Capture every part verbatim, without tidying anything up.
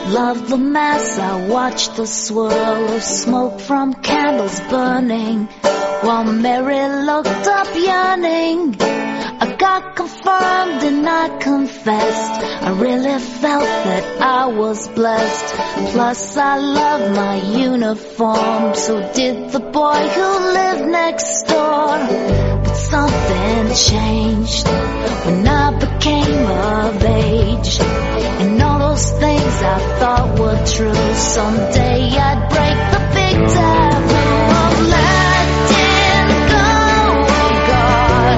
Love the mass, I watch the swirl of smoke from candles burning, while Mary looked up yearning. I got confirmed and I confessed, I really felt that I was blessed. Plus I love my uniform, so did the boy who lived next door. But something changed when I became of age, and all those things I thought were true, someday I'd break the big taboo of letting go, God.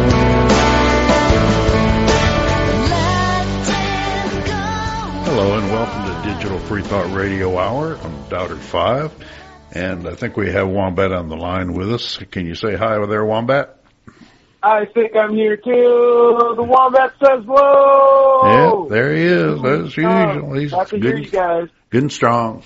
Letting go. Hello and welcome to Digital Free Thought Radio Hour. I'm Doubter five, and I think we have Wombat on the line with us. Can you say hi there, Wombat? I think I'm here too. The Wombat says whoa. Yeah, there he is, as usual. He's Glad to good, hear you guys. good and strong.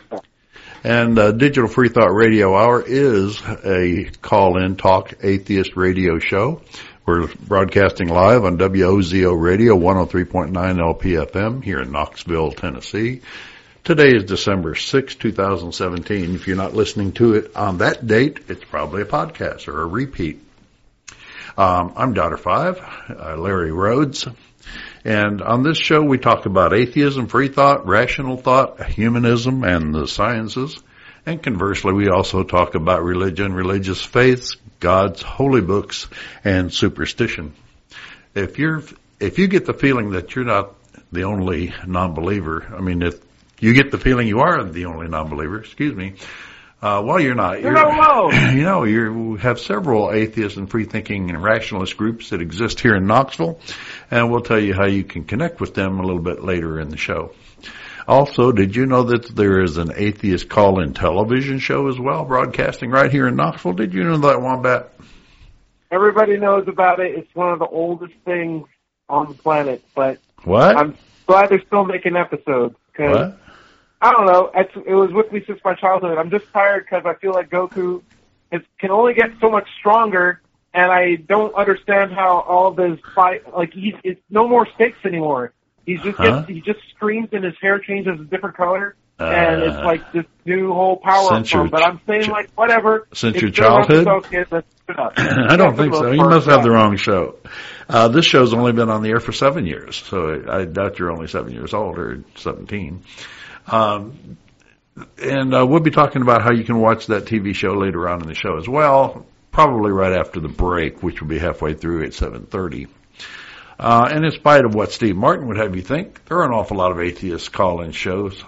And uh, Digital Free Thought Radio Hour is a call-in talk atheist radio show. We're broadcasting live on W O Z O Radio one oh three point nine L P F M here in Knoxville, Tennessee. Today is December sixth, twenty seventeen. If you're not listening to it on that date, it's probably a podcast or a repeat. Um, I'm Doubter five, uh, Larry Rhodes, and on this show we talk about atheism, free thought, rational thought, humanism, and the sciences. And conversely, we also talk about religion, religious faiths, God's holy books, and superstition. If you're, if you get the feeling that you're not the only non-believer, I mean, if you get the feeling you are the only non-believer, excuse me, Uh, well, you're not. You're, Hello. You know, you have several atheist and free-thinking and rationalist groups that exist here in Knoxville, and we'll tell you how you can connect with them a little bit later in the show. Also, did you know that there is an atheist call-in television show as well, broadcasting right here in Knoxville? Did you know that, Wombat? Everybody knows about it. It's one of the oldest things on the planet, but What? I'm glad they're still making episodes. Cause What? I don't know. It's, it was with me since my childhood. I'm just tired because I feel like Goku is, can only get so much stronger, and I don't understand how all this fight, like, he's, it's no more stakes anymore. He's just Huh? gets, he just screams and his hair changes a different color, and Uh, it's like this new whole power since from. your But I'm saying, ch- like, whatever. since It's your still up to childhood? those kids. Let's put it up. I don't think so. You must have the wrong show. Uh, this show's only been on the air for seven years, so I doubt you're only seven years old or seventeen. Um, and uh, we'll be talking about how you can watch that T V show later on in the show as well, probably right after the break, which will be halfway through at seven thirty. Uh, and in spite of what Steve Martin would have you think, there are an awful lot of atheist call-in shows.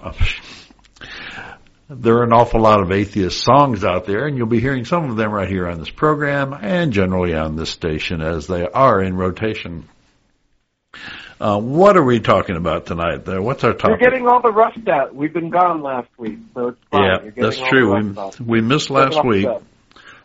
There are an awful lot of atheist songs out there, and you'll be hearing some of them right here on this program and generally on this station as they are in rotation. Uh, what are we talking about tonight, though? What's our topic? You're getting all the rust out. We've been gone last week, so it's fine. Yeah, You're getting that's all true. the We, rust out. we missed last Get week. off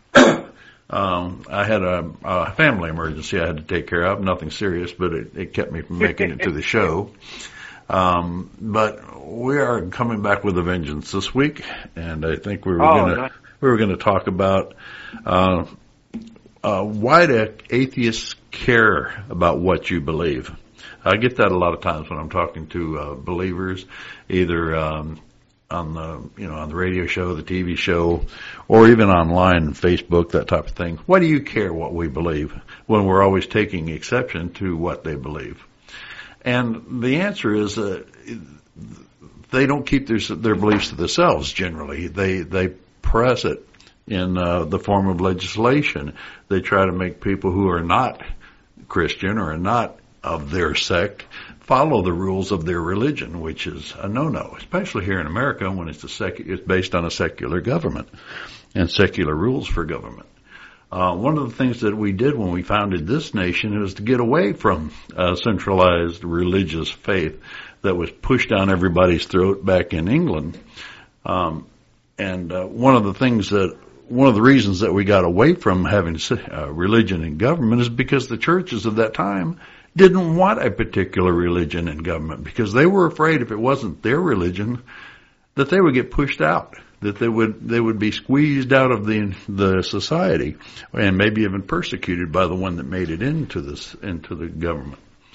Um, I had a, a family emergency I had to take care of. Nothing serious, but it, it kept me from making it to the show. Um, but we are coming back with a vengeance this week, and I think we were Oh, going to nice. we were going to talk about uh, uh, why do atheists care about what you believe. I get that a lot of times when I'm talking to uh, believers, either um, on the you know on the radio show, the T V show, or even online, Facebook, that type of thing. Why do you care what we believe when we're always taking exception to what they believe? And the answer is uh, they don't keep their their beliefs to themselves. Generally, they they press it in uh, the form of legislation. They try to make people who are not Christian or are not of their sect follow the rules of their religion, which is a no-no, especially here in America when it's, a sec- it's based on a secular government and secular rules for government. Uh, one of the things that we did when we founded this nation was to get away from a centralized religious faith that was pushed down everybody's throat back in England. Um, and uh, one of the things that one of the reasons that we got away from having uh, religion in government is because the churches of that time didn't want a particular religion in government because they were afraid if it wasn't their religion that they would get pushed out, that they would they would be squeezed out of the the society and maybe even persecuted by the one that made it into this into the government.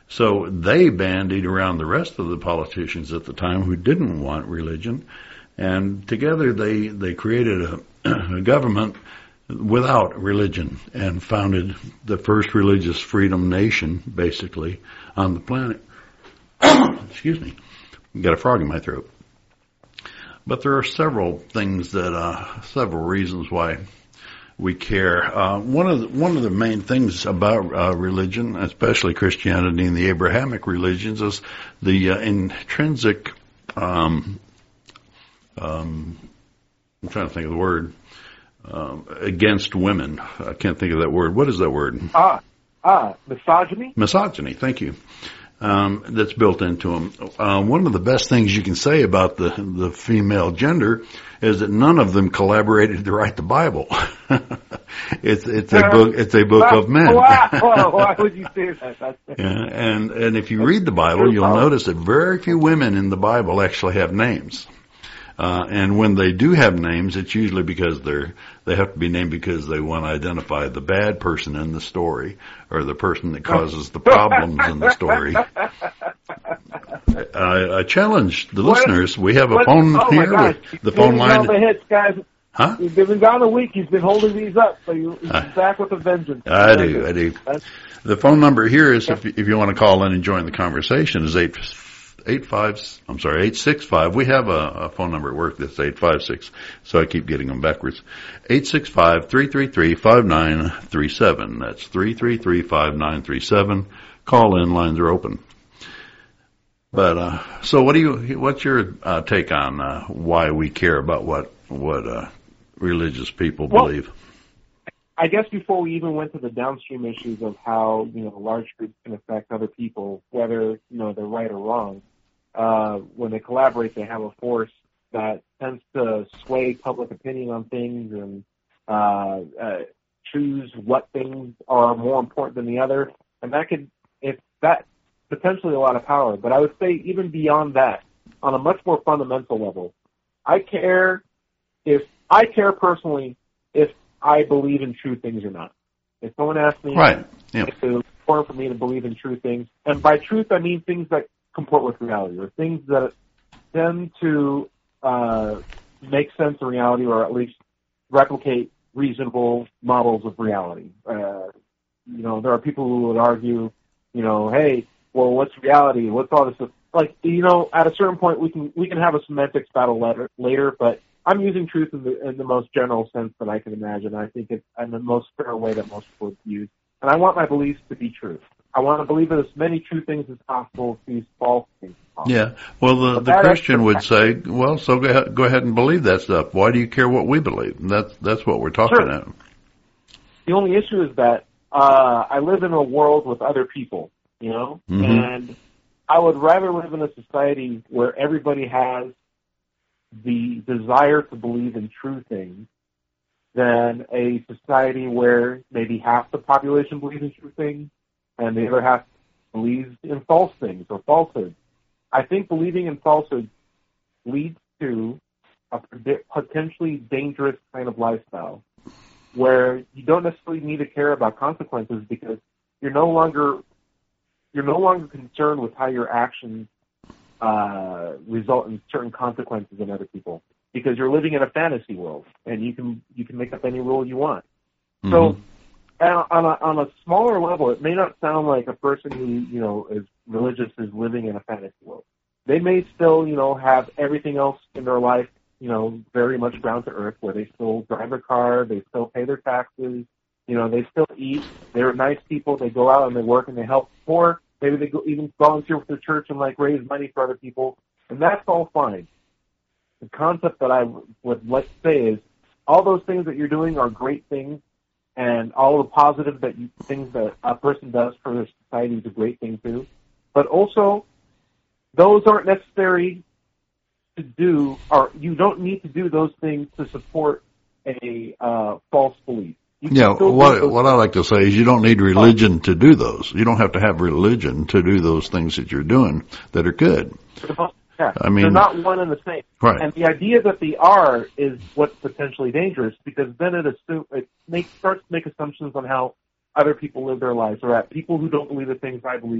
So they bandied around the rest of the politicians at the time who didn't want religion, and together they, they created a, a government without religion and founded the first religious freedom nation, basically, on the planet. Excuse me. Got a frog in my throat. But there are several things that, uh, several reasons why we care. Uh, one of the, one of the main things about uh, religion, especially Christianity and the Abrahamic religions, is the uh, intrinsic. Um, um, I'm trying to think of the word um, against women. I can't think of that word. What is that word? Ah, ah, misogyny. Misogyny. Thank you. Um, that's built into them. Uh, one of the best things you can say about the the female gender is that none of them collaborated to write the Bible. it's it's a book it's a book of men. Wow, wow, why would you say that? That's yeah, and and if you read the Bible, you'll notice that very few women in the Bible actually have names. Uh, and when they do have names, it's usually because they're, they have to be named because they want to identify the bad person in the story or the person that causes the problems in the story. I, I challenge the what, listeners. We have a what, phone oh here. My gosh. The phone line. The hits, guys. Huh? He's been gone a week. He's been holding these up, so you, he's uh, back with a vengeance. I do, I do. That's, the phone number here is, if, if you want to call in and join the conversation, is eight. Eight five, I'm sorry, eight six five. We have a, a phone number at work that's eight five six, so I keep getting them backwards. Eight six five three three three five nine three seven. That's three three three five nine three seven. Call in, lines are open. But uh, so, what do you? What's your uh, take on uh, why we care about what what uh, religious people well, believe? I guess before we even went to the downstream issues of how you know large groups can affect other people, whether you know they're right or wrong. Uh, when they collaborate, they have a force that tends to sway public opinion on things and uh, uh, choose what things are more important than the other. And that could, if that potentially a lot of power. But I would say even beyond that, on a much more fundamental level, I care if I care personally if I believe in true things or not. If someone asks me, right, yeah. if it's important for me to believe in true things, and by truth I mean things that comport with reality, or things that tend to uh, make sense in reality, or at least replicate reasonable models of reality. Uh, you know, there are people who would argue, you know, hey, well, what's reality? What's all this stuff? Like, you know, at a certain point, we can we can have a semantics battle later, later but I'm using truth in the in the most general sense that I can imagine. I think it's in the most fair way that most people would use, and I want my beliefs to be true. I want to believe in as many true things as possible, these false things as possible. Yeah. Well, the, the Christian would say, well, so go ahead, go ahead and believe that stuff. Why do you care what we believe? And that's, that's what we're talking sure. about. The only issue is that uh, I live in a world with other people, you know, mm-hmm. and I would rather live in a society where everybody has the desire to believe in true things than a society where maybe half the population believes in true things and the other half believes in false things or falsehoods. I think believing in falsehoods leads to a potentially dangerous kind of lifestyle where you don't necessarily need to care about consequences because you're no longer you're no longer concerned with how your actions uh, result in certain consequences in other people because you're living in a fantasy world and you can you can make up any rule you want. Mm-hmm. So. On a, on a smaller level, it may not sound like a person who, you know, is religious is living in a fantasy world. They may still, you know, have everything else in their life, you know, very much ground to earth, where they still drive a car, they still pay their taxes, you know, they still eat. They're nice people. They go out and they work and they help the poor. Maybe they go even volunteer with the church and, like, raise money for other people. And that's all fine. The concept that I would like to say is all those things that you're doing are great things. And all the positive that you, things that a person does for their society is a great thing too. But also, those aren't necessary to do, or you don't need to do those things to support a uh, false belief. Yeah, what what I like to say is you don't need religion to do those. You don't have to have religion to do those things that you're doing that are good. Yeah, I mean, they're not one and the same. Right. And the idea that they are is what's potentially dangerous because then it assume it makes, starts to make assumptions on how other people live their lives, or that people who don't believe the things I believe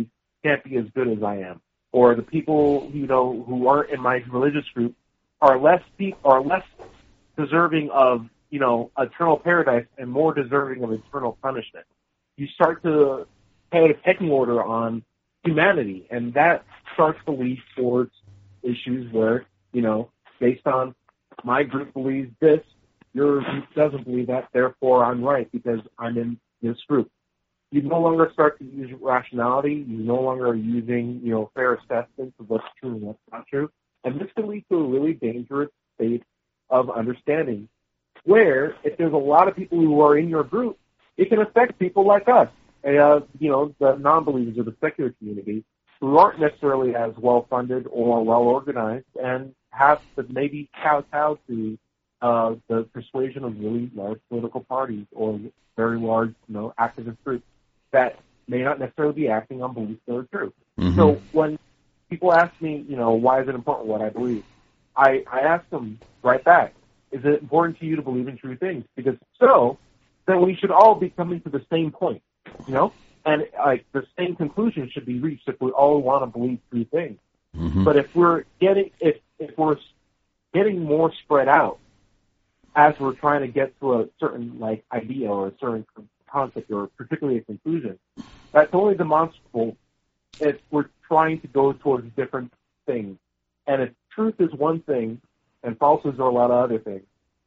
can't be as good as I am, or the people, you know, who aren't in my religious group are less deep, are less deserving of, you know, eternal paradise and more deserving of eternal punishment. You start to put a pecking order on humanity, and that starts to lead towards issues where, you know, based on my group believes this, your group doesn't believe that, therefore I'm right because I'm in this group. You no longer start to use rationality. You no longer are using, you know, fair assessments of what's true and what's not true. And this can lead to a really dangerous state of understanding where if there's a lot of people who are in your group, it can affect people like us, uh, you know, the non-believers or the secular community who aren't necessarily as well-funded or well-organized and have to maybe kowtow to uh, the persuasion of really large political parties or very large, you know, activist groups that may not necessarily be acting on beliefs that are true. Mm-hmm. So when people ask me, you know, why is it important what I believe, I, I ask them right back, is it important to you to believe in true things? Because if so, then we should all be coming to the same point, you know? And like the same conclusion should be reached if we all want to believe true things. Mm-hmm. But if we're getting if if we're getting more spread out as we're trying to get to a certain like idea or a certain concept or particularly a conclusion, that's only demonstrable if we're trying to go towards different things. And if truth is one thing and falsehoods are a lot of other things,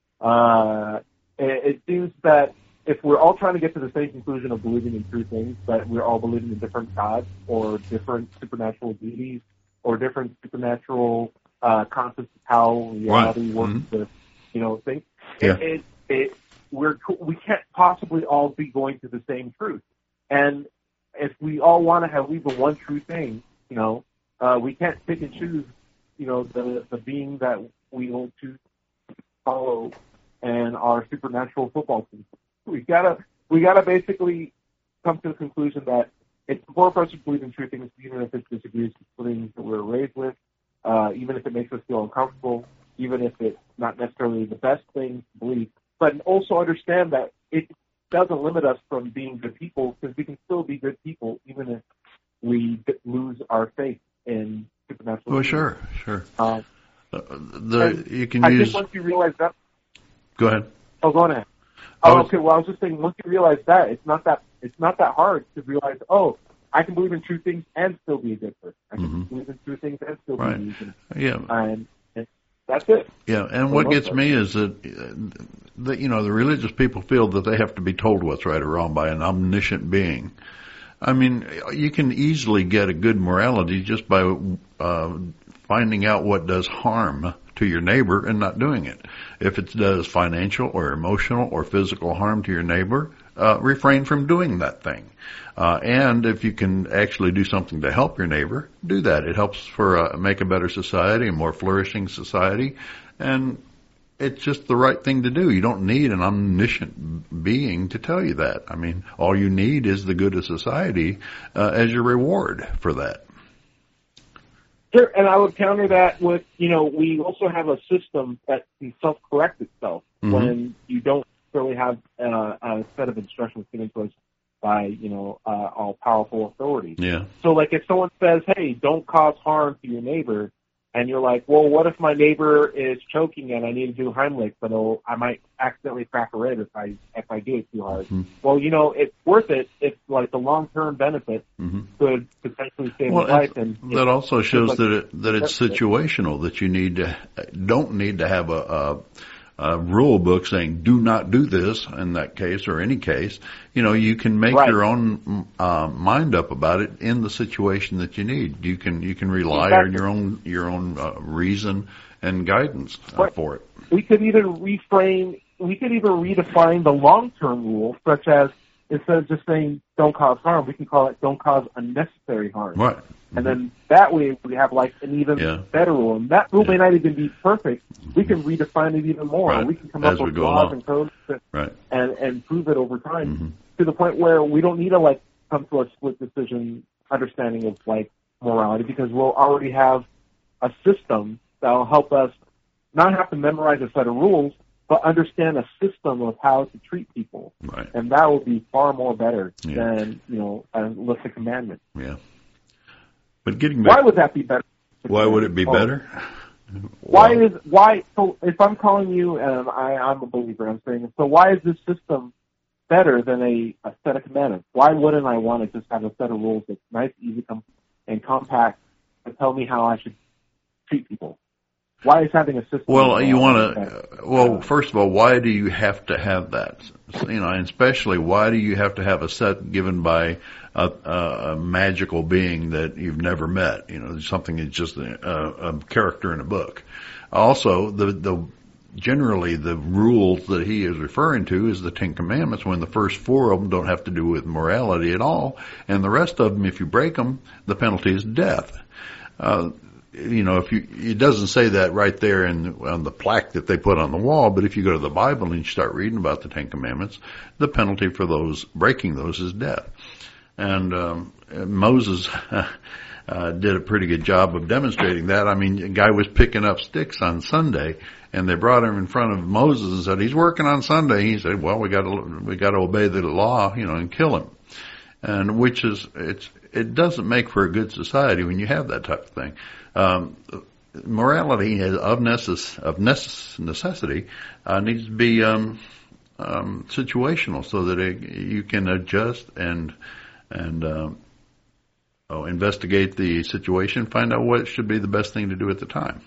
uh, it, it seems that if we're all trying to get to the same conclusion of believing in true things, but we're all believing in different gods or different supernatural deities or different supernatural uh, concepts of how reality right. works, mm-hmm. with, you know, things, yeah. it, it, it, we're, we can't possibly all be going to the same truth. And if we all want to have even one true thing, you know, uh, we can't pick and choose, you know, the, the being that we want to follow and our supernatural football team. We gotta, we gotta basically come to the conclusion that it's important for us to believe in true things, even if it disagrees with things that we're raised with, uh, even if it makes us feel uncomfortable, even if it's not necessarily the best thing to believe, but also understand that it doesn't limit us from being good people, because we can still be good people even if we lose our faith in supernatural. Well, sure, sure. Uh, the you can I use. think once you realize that. Go ahead. Oh, go ahead. Oh, okay. Well, I was just saying, once you realize that, it's not that it's not that hard to realize. Oh, I can believe in true things and still be a good person. I can mm-hmm. believe in true things and still right. be a good person. Yeah. And, and that's it. Yeah. And what gets part. me is that, uh, that you know the religious people feel that they have to be told what's right or wrong by an omniscient being. I mean, you can easily get a good morality just by uh, finding out what does harm to your neighbor and not doing it. If it does financial or emotional or physical harm to your neighbor, uh, refrain from doing that thing. Uh, and if you can actually do something to help your neighbor, do that. It helps for uh, make a better society, a more flourishing society, and it's just the right thing to do. You don't need an omniscient being to tell you that. I mean, all you need is the good of society uh, as your reward for that. Sure, and I would counter that with, you know, we also have a system that can self-correct itself mm-hmm. when you don't really have uh, a set of instructions given to us by, you know, uh, all-powerful authorities. Yeah. So, like, if someone says, hey, don't cause harm to your neighbor, and you're like, well, what if my neighbor is choking and I need to do Heimlich, but oh, I might accidentally crack a rib if I if I do it too hard. Mm-hmm. Well, you know, it's worth it if, like, the long-term benefit mm-hmm. could potentially save well, his life. And that also shows like, that it, that it's situational, that you need to don't need to have a, a, a rule book saying do not do this in that case or any case. You know, you can make right. your own uh, mind up about it in the situation that you need. You can you can rely exactly. on your own your own uh, reason and guidance uh, for it. We could even reframe. We could even redefine the long-term rule, such as instead of just saying "don't cause harm," we can call it "don't cause unnecessary harm." Right. Mm-hmm. And then that way we have like an even yeah. better rule. And that rule yeah. may not even be perfect. We can redefine it even more. Right. We can come As up with laws laws and codes that, right. and and improve it over time mm-hmm. to the point where we don't need to like come to a split decision understanding of like morality, because we'll already have a system that will help us not have to memorize a set of rules, but understand a system of how to treat people. Right. And that will be far more better yeah. than, you know, a list of commandments. Yeah. But getting back, why would that be better? Why would it be oh. better? Why well, is why? So if I'm calling you and I, I'm a believer, I'm saying, so why is this system better than a, a set of commandments? Why wouldn't I want to just have a set of rules that's nice, easy, com- and compact that tell me how I should treat people? Why is having a system? Well, you want to. Well, first of all, why do you have to have that? You know, and especially why do you have to have a set given by a, a, a magical being that you've never met? You know, something that's just a, a character in a book. Also, the the generally the rules that he is referring to is the Ten Commandments, when the first four of them don't have to do with morality at all, and the rest of them, if you break them, the penalty is death. Uh, You know, if you, it doesn't say that right there in, on the plaque that they put on the wall, but if you go to the Bible and you start reading about the Ten Commandments, the penalty for those, breaking those is death. And, um, Moses, uh, did a pretty good job of demonstrating that. I mean, a guy was picking up sticks on Sunday and they brought him in front of Moses and said, he's working on Sunday. He said, well, we gotta, we gotta obey the law, you know, and kill him. And which is, it's, it doesn't make for a good society when you have that type of thing. Um, morality is of, necess- of necess- necessity uh, needs to be um, um, situational, so that it, you can adjust and and um, oh, investigate the situation, find out what should be the best thing to do at the time,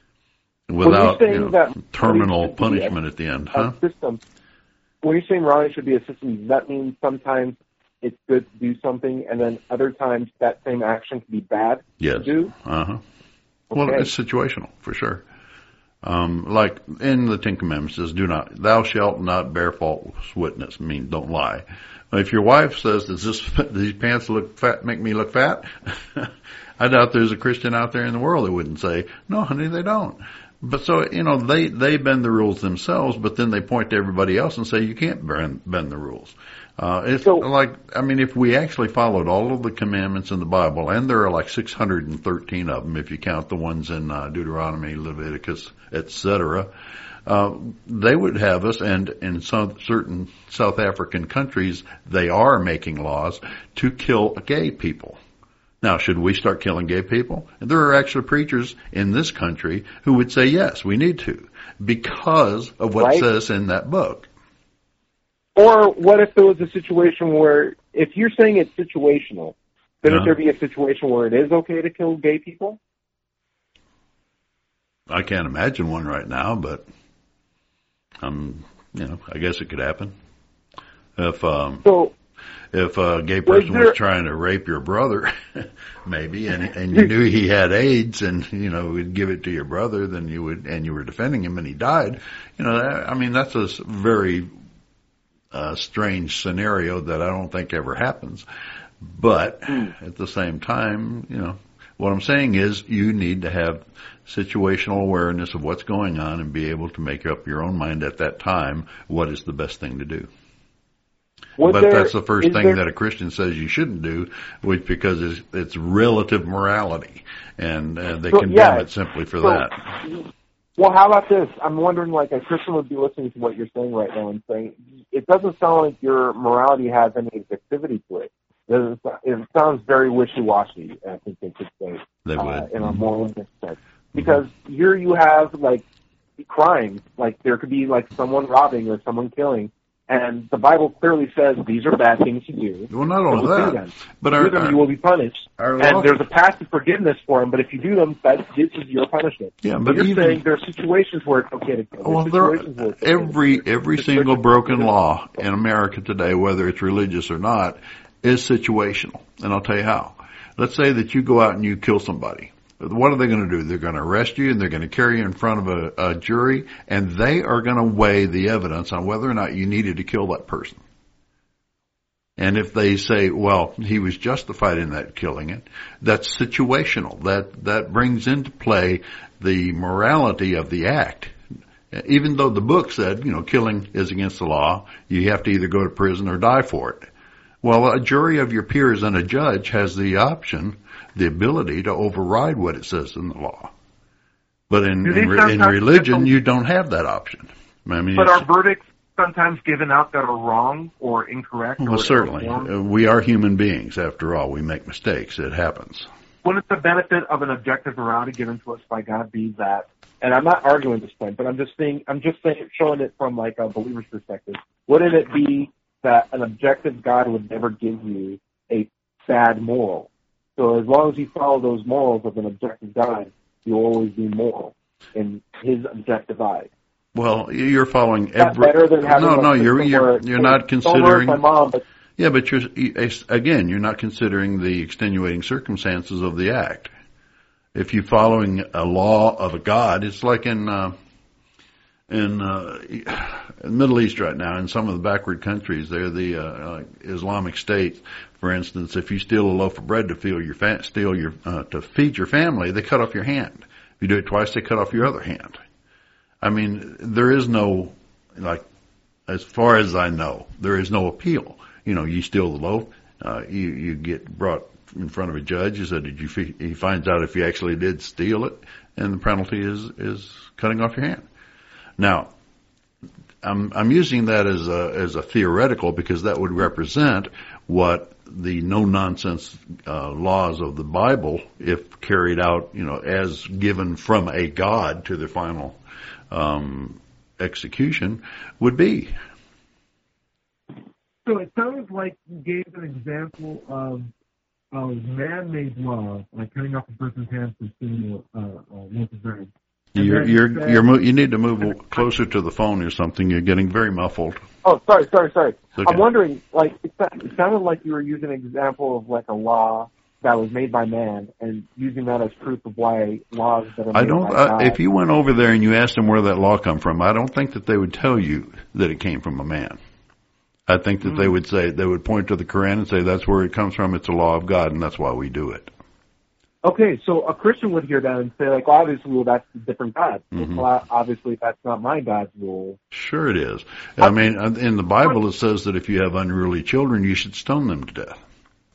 without you know, that terminal punishment at the end. Huh? System. When you're saying morality should be a system, does that mean sometimes it's good to do something, and then other times that same action can be bad yes. to do? Uh-huh. Okay. Well, it's situational, for sure. Um, like in the Ten Commandments, it says, do not, thou shalt not bear false witness, I mean, don't lie. If your wife says, does this, these pants look fat, make me look fat? I doubt there's a Christian out there in the world that wouldn't say, no, honey, they don't. But so, you know, they, they bend the rules themselves, but then they point to everybody else and say, you can't bend, bend the rules. Uh, it's so, like, I mean, if we actually followed all of the commandments in the Bible, and there are like six hundred thirteen of them if you count the ones in uh, Deuteronomy, Leviticus, et cetera, uh, they would have us, and in some certain South African countries, they are making laws to kill gay people. Now, should we start killing gay people? And there are actually preachers in this country who would say, yes, we need to, because of what right? it says in that book. Or what if there was a situation where, if you're saying it's situational, then uh, would there be a situation where it is okay to kill gay people? I can't imagine one right now, but um, you know, I guess it could happen. If um, so, if a gay person there, was trying to rape your brother, maybe, and and you knew he had AIDS, and you know would give it to your brother, then you would, and you were defending him, and he died. You know, that, I mean, that's a very uh, strange scenario that I don't think ever happens. But at the same time, you know, what I'm saying is you need to have situational awareness of what's going on and be able to make up your own mind at that time what is the best thing to do. Was but there, that's the first thing there, that a Christian says you shouldn't do, which because it's, it's relative morality, and uh, they so, condemn yeah, it simply for so, that. Well, how about this? I'm wondering, like, a Christian would be listening to what you're saying right now and saying, it doesn't sound like your morality has any objectivity to it. It, doesn't, it sounds very wishy-washy, I think they could say, they would. Uh, in a moralistic sense. Because mm-hmm. here you have, like, crimes. Like, there could be, like, someone robbing or someone killing. And the Bible clearly says these are bad things to do. Well, not only so that, but our, do them, our, you will be punished. And law, there's a path to forgiveness for them, but if you do them, that this is your punishment. Yeah, but you're even, saying there are situations where it's okay to kill. Well, there, okay every to every single broken law in America today, whether it's religious or not, is situational. And I'll tell you how. Let's say that you go out and you kill somebody. What are they going to do? They're going to arrest you and they're going to carry you in front of a, a jury, and they are going to weigh the evidence on whether or not you needed to kill that person. And if they say, well, he was justified in that killing it, that's situational. That, that brings into play the morality of the act. Even though the book said, you know, killing is against the law, you have to either go to prison or die for it. Well, a jury of your peers and a judge has the option, the ability to override what it says in the law. But in, in, in religion, you don't have that option. I mean, but are verdicts sometimes given out that are wrong or incorrect? Well, or certainly. Uh, we are human beings, after all. We make mistakes. It happens. wouldn't the benefit of an objective morality given to us by God be that? And I'm not arguing this point, but I'm just saying, I'm just saying, showing it from like a believer's perspective. Wouldn't it be that an objective God would never give you a bad moral? So as long as you follow those morals of an objective God, you'll always be moral in His objective eye. Well, you're following That's every. better than having no, a no, you're system you're where, you're hey, not considering. Don't hurt my mom, but Yeah, but you're again, you're not considering the extenuating circumstances of the act. If you're following a law of a God, it's like in uh, in uh, in the Middle East right now, in some of the backward countries, they're the uh, uh, Islamic State, for instance. If you steal a loaf of bread to feed your fa- steal your uh, to feed your family, they cut off your hand. If you do it twice, they cut off your other hand. I mean, there is no, like, as far as I know, there is no appeal. You know, you steal the loaf, uh, you, you get brought in front of a judge. He said, did you, fe-? He finds out if you actually did steal it, and the penalty is, is cutting off your hand. Now, I'm, I'm using that as a, as a theoretical because that would represent what the no-nonsense, uh, laws of the Bible, if carried out, you know, as given from a God to the final, um, execution would be. So it sounds like you gave an example of of man-made law, like cutting off a person's hands for stealing a, a loaf of bread. You're you're said, you're mo- you need to move closer to the phone or something. You're getting very muffled. Oh, sorry, sorry, sorry. Okay. I'm wondering, like, it, it sounded like you were using an example of like a law that was made by man, and using that as proof of why laws that are made I don't. by Uh, God. if you went over there and you asked them where that law come from, I don't think that they would tell you that it came from a man. I think that mm. they would say they would point to the Quran and say that's where it comes from. It's a law of God, and that's why we do it. Okay, so a Christian would hear that and say, like, well, obviously, well, that's a different God. Mm-hmm. Well, obviously, that's not my God's rule. Sure, it is. I mean, in the Bible, it says that if you have unruly children, you should stone them to death.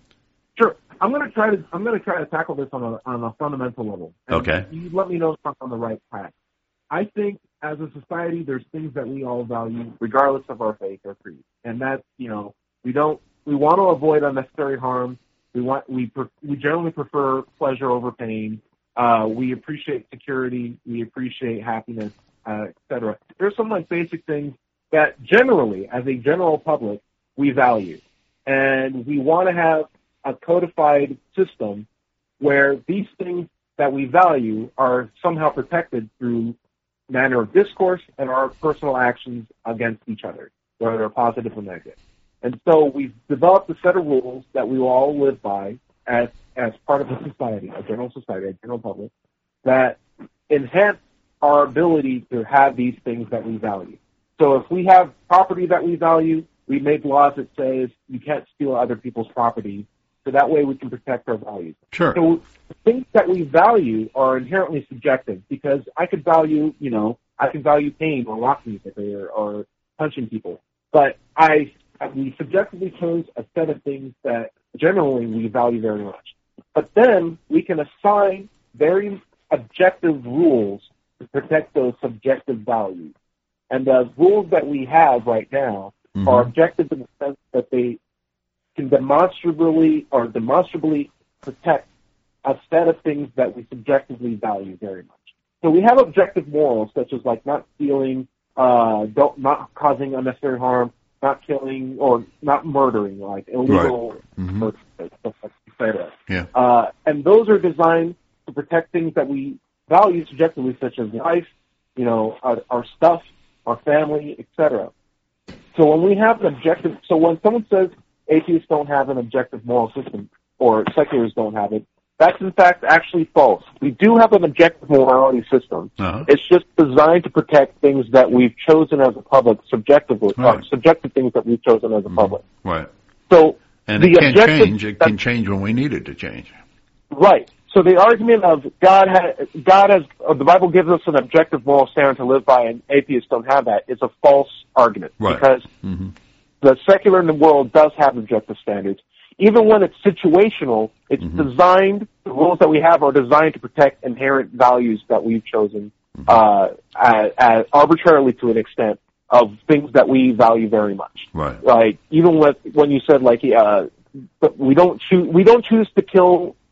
Sure. I'm going to try to I'm going to try to tackle this on a on a fundamental level. And okay. You let me know if I'm on the right track. I think as a society, there's things that we all value, regardless of our faith or creed, and that's, you know, we don't we want to avoid unnecessary harm. We want we pre- we generally prefer pleasure over pain. Uh, we appreciate security. We appreciate happiness, uh, et cetera. There's some like basic things that generally, as a general public, we value, and we want to have a codified system where these things that we value are somehow protected through manner of discourse and our personal actions against each other, whether they're positive or negative. And so we've developed a set of rules that we will all live by as as part of a society, a general society, a general public, that enhance our ability to have these things that we value. So if we have property that we value, we make laws that says you can't steal other people's property, so that way we can protect our values. Sure. So the things that we value are inherently subjective, because I could value, you know, I can value pain or rock music or, or punching people, but I we subjectively chose a set of things that generally we value very much. But then we can assign very objective rules to protect those subjective values. And the rules that we have right now mm-hmm. are objective in the sense that they can demonstrably or demonstrably protect a set of things that we subjectively value very much. So we have objective morals, such as like not stealing, uh, don't, not causing unnecessary harm, not killing, or not murdering, like illegal right. mm-hmm. murder, stuff like that. Yeah. Uh, and those are designed to protect things that we value subjectively, such as life, you know, our, our stuff, our family, et cetera. So when we have an objective, so when someone says atheists don't have an objective moral system, or secularists don't have it, that's in fact actually false. We do have an objective morality system. Uh-huh. It's just designed to protect things that we've chosen as a public, subjectively, right. uh, subjective things that we've chosen as a public. Right. So and the it can objective, change. It can change when we need it to change. Right. So the argument of God has, God has, or the Bible gives us an objective moral standard to live by, and atheists don't have that, is a false argument. Right. Because mm-hmm. the secular in the world does have objective standards. Even when it's situational, it's mm-hmm. designed, the rules that we have are designed to protect inherent values that we've chosen mm-hmm. uh, as, as arbitrarily to an extent of things that we value very much. Right. Like, even with, when you said, like, uh, but we don't choose, we don't choose to kill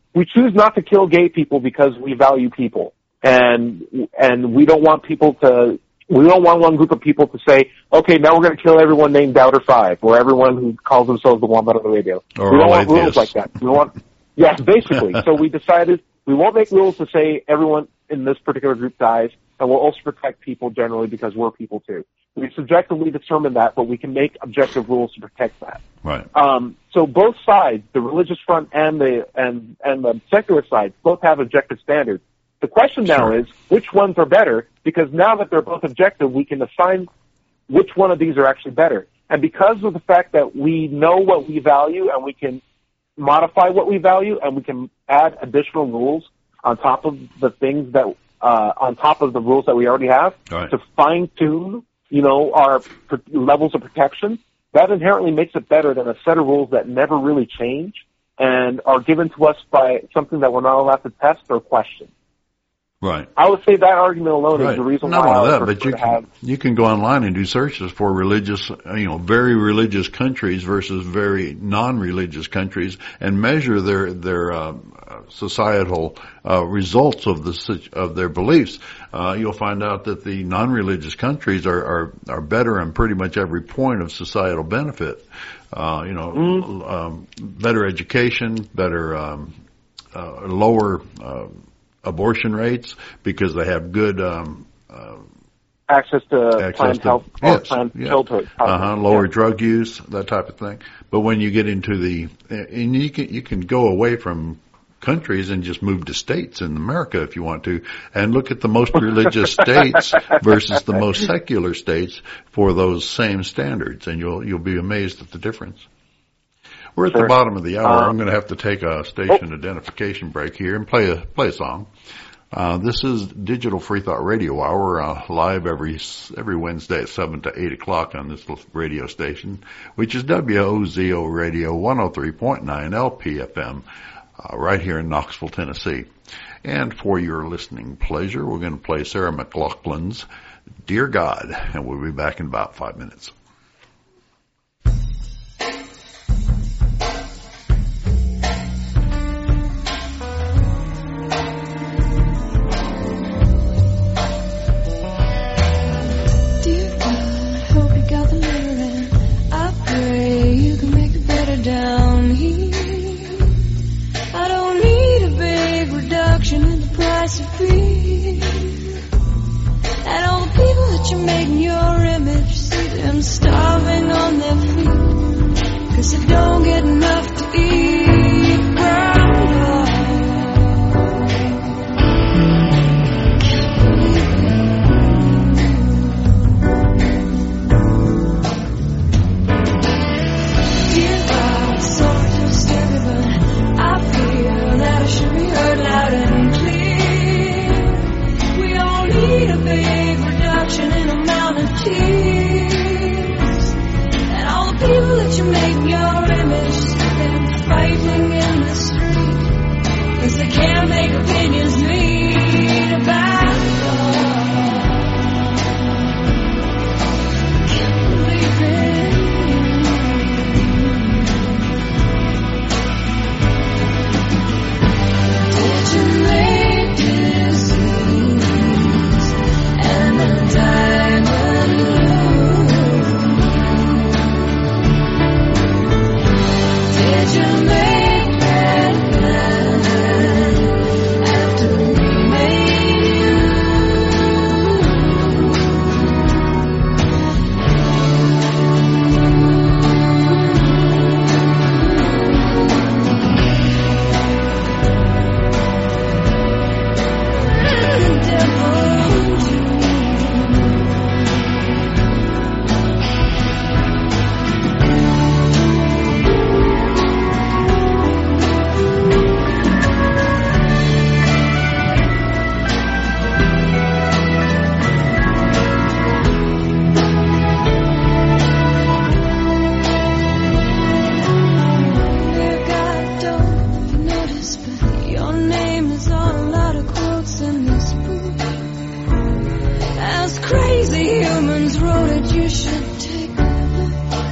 we choose not to kill gay people because we value people, and and we don't want people to. We don't want one group of people to say, okay, now we're going to kill everyone named Doubter Five, or everyone who calls themselves the Wombat on the radio. Or we don't want atheists. rules like that. We want, yes, basically. So we decided we won't make rules to say everyone in this particular group dies, and we'll also protect people generally because we're people too. We subjectively determine that, but we can make objective rules to protect that. Right. Um, so both sides, the religious front and the and and the secular side, both have objective standards. The question now Sure. is, which ones are better? Because now that they're both objective, we can assign which one of these are actually better. And because of the fact that we know what we value and we can modify what we value and we can add additional rules on top of the things that, uh, on top of the rules that we already have Right. to fine tune, you know, our pr- levels of protection, that inherently makes it better than a set of rules that never really change and are given to us by something that we're not allowed to test or question. Right. I would say that argument alone Right. is the reason Not why I only would that, but prefer you to can, have. you can go online and do searches for religious, you know, very religious countries versus very non-religious countries, and measure their their uh, societal uh, results of the of their beliefs. Uh, you'll find out that the non-religious countries are, are are better on pretty much every point of societal benefit. Uh, you know, mm. um, better education, better um, uh, lower. Uh, abortion rates because they have good um, uh, access to access planned to, health or yes, planned yes. childhood. Uh-huh, lower yeah. drug use, that type of thing. But when you get into the, and you can you can go away from countries and just move to states in America if you want to, and look at the most religious states versus the most secular states for those same standards, and you'll you'll be amazed at the difference. We're at Sure. the bottom of the hour. Um, I'm going to have to take a station oh. identification break here and play a play a song. Uh, this is Digital Free Thought Radio Hour, uh, live every every Wednesday at seven to eight o'clock on this radio station, which is W O Z O Radio one oh three point nine L P F M, uh, right here in Knoxville, Tennessee. And for your listening pleasure, we're going to play Sarah McLachlan's Dear God, and we'll be back in about five minutes. Down here, I don't need a big reduction in the price of beer. And all the people that you made in your image, see them starving on their feet, 'cause they don't get enough to eat. Ground up. Should be heard loud and clear. We all need a big reduction in amount of tears. And all the people that you make in your image, see them fighting in the street, 'cause they can't make opinions meet about love. Can't believe it.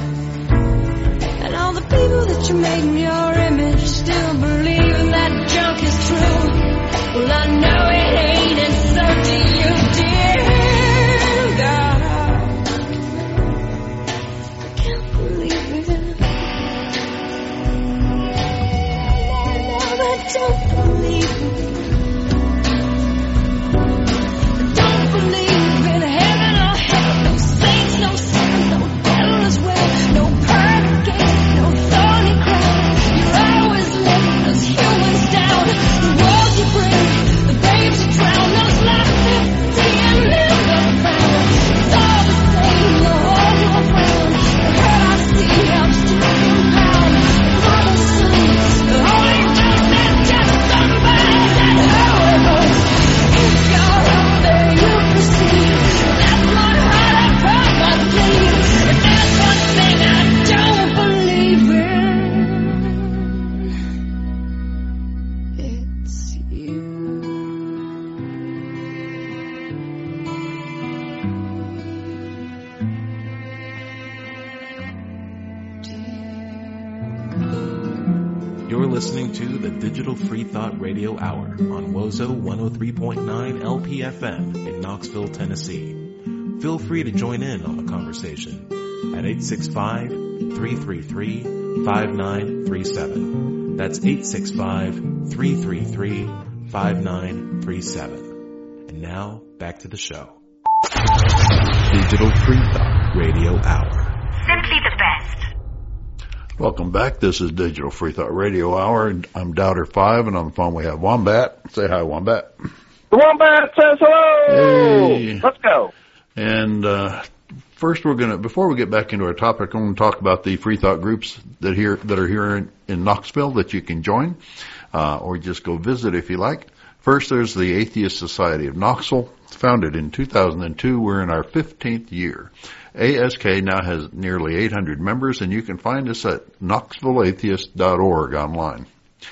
You made in your image, still believe in that junk listening to the Digital Free Thought Radio Hour on Wozo one oh three point nine L P F M in Knoxville, Tennessee. Feel free to join in on the conversation at eight six five, three three three, five nine three seven. That's eight six five, three three three, five nine three seven. And now, back to the show. Digital Free Thought Radio Hour. Simply the best. Welcome back. This is Digital Free Thought Radio Hour. I'm Doubter five, and on the phone we have Wombat. Say hi, Wombat. The Wombat says hello! Hey. Let's go. And uh, first we're going to, before we get back into our topic, I'm going to talk about the free thought groups that here that are here in, in Knoxville that you can join, uh, or just go visit if you like. First, there's the Atheist Society of Knoxville, founded in two thousand two. We're in our fifteenth year. A S K now has nearly eight hundred members, and you can find us at knoxville atheist dot org online.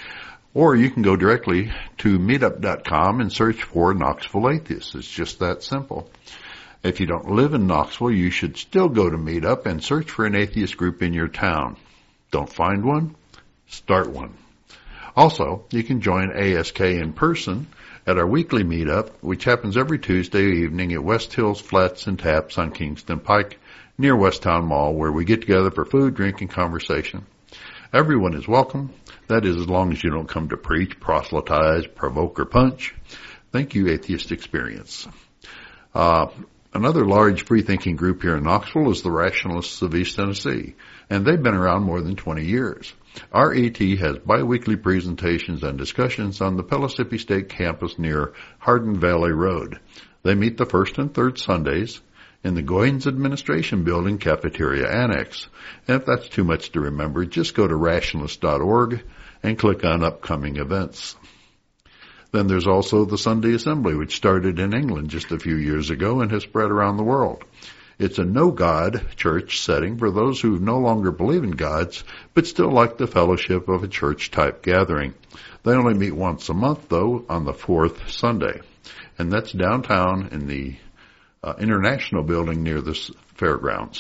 Or you can go directly to meetup dot com and search for Knoxville Atheists. It's just that simple. If you don't live in Knoxville, you should still go to Meetup and search for an atheist group in your town. Don't find one? Start one. Also, you can join A S K in person at our weekly meetup, which happens every Tuesday evening at West Hills Flats and Taps on Kingston Pike near Westtown Mall, where we get together for food, drink, and conversation. Everyone is welcome. That is, as long as you don't come to preach, proselytize, provoke, or punch. Thank you, Atheist Experience. Uh, another large free-thinking group here in Knoxville is the Rationalists of East Tennessee, and they've been around more than twenty years. R E T has biweekly presentations and discussions on the Pellissippi State campus near Hardin Valley Road. They meet the first and third Sundays in the Goins Administration Building Cafeteria Annex. And if that's too much to remember, just go to rationalist dot org and click on upcoming events. Then there's also the Sunday Assembly, which started in England just a few years ago and has spread around the world. It's a no-God church setting for those who no longer believe in gods, but still like the fellowship of a church-type gathering. They only meet once a month, though, on the fourth Sunday. And that's downtown in the uh, International Building near the fairgrounds.